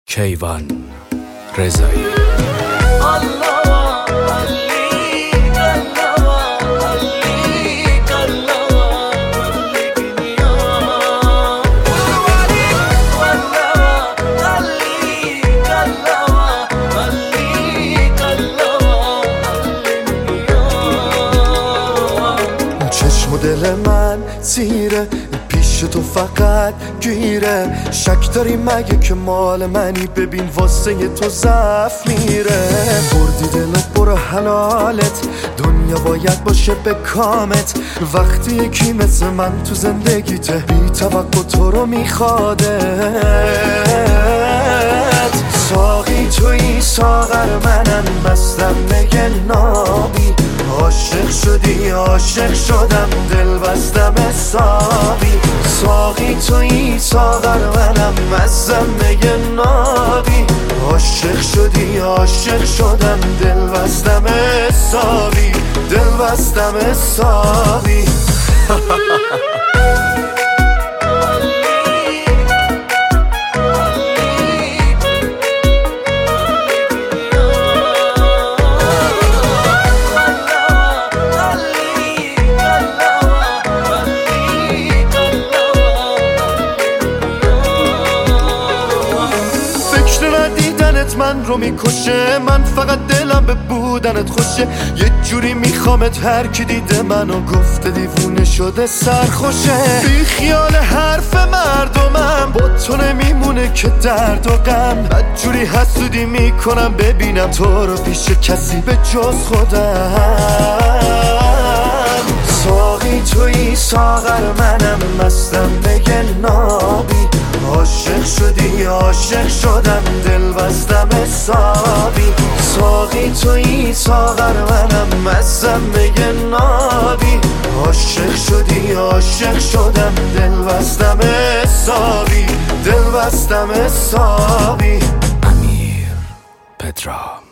کیوان رضایی. چشم و دل من زیره پیش تو فقط گیره، شک داری مگه که مال منی؟ ببین واسه تو ضعف میره. بردی دل و برو حلالت، دنیا باید باشه به کامت. وقتی یکی مثل من تو زندگیته، بی توقع تو رو میخوادت. ساقی توی ساغر منم، بستم میگه نابی. عاشق شدی عاشق شدم، دل بستم حسابی. ساقی توی ساغر منم، مستم میگه نابی. عاشق شدی عاشق شدم، دل بستم حسابی. دل بستم حسابی. من رو میکشه، من فقط دلم به بودنت خوشه. یه جوری میخوامت، هر کی دیده منو گفته دیوونه شده سرخوشه. بی خیال حرف مردمم، با تو نمیمونه که درد و غم. بدجوری حسودی میکنم ببینم تو رو پیش کسی به جز خودم. ساقی توی ساغر منم، مستم بگه نابی. عاشق شدی عاشق شدم، دل بستم حسابی. ساقی توی ساغر منم، مستم بگه نابی. عاشق شدی عاشق شدم، دل بستم حسابی. دل بستم حسابی. امیر پدرام.